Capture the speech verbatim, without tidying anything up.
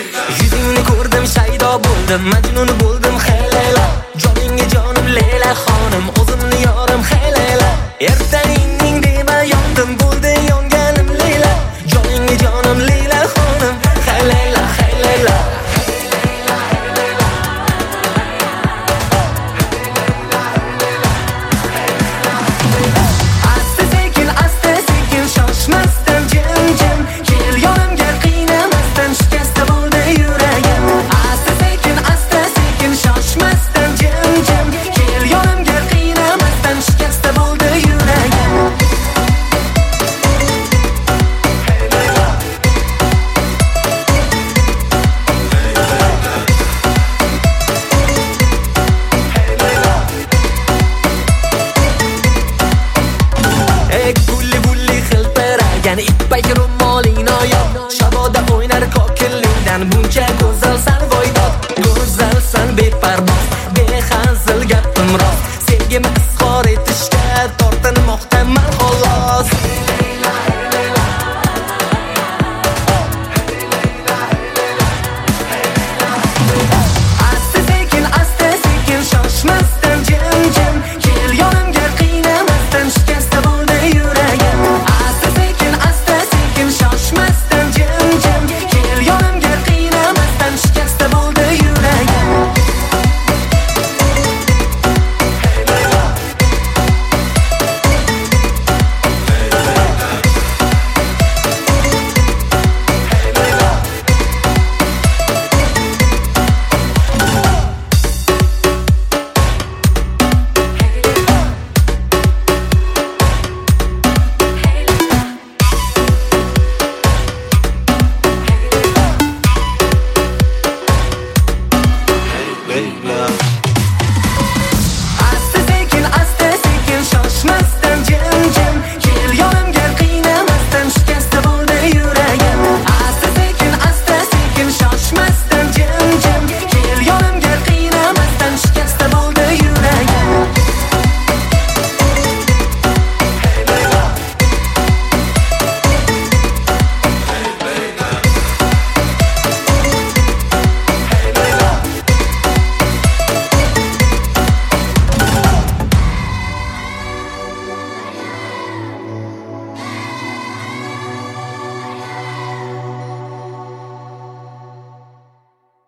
Yuzingni ko'rdim, shaydo bo'ldim, majnun bo'ldim, hey Layla. Joningga jonim Layla xonim, o'zimni yorim, hey Layla. Ertangning dema yondim, bo'ldi yonganim Layla. Joningga jonim Layla xonim, hey Layla, hey Layla. Asta sekin, asta sekin, shoshmasdan jim-jim, kel yonimga qiynamasdan, shikasta bo'ldi yuragim. Asta sekin, asta sekin, shoshmasdan jim-jim, kel yonimga qiynamasdan, shikasta bo'ldi yuragim. Ey gulli gulli xilpiragan ippak ro'moling noyob, shaboda o'ynar kokillingdan buncha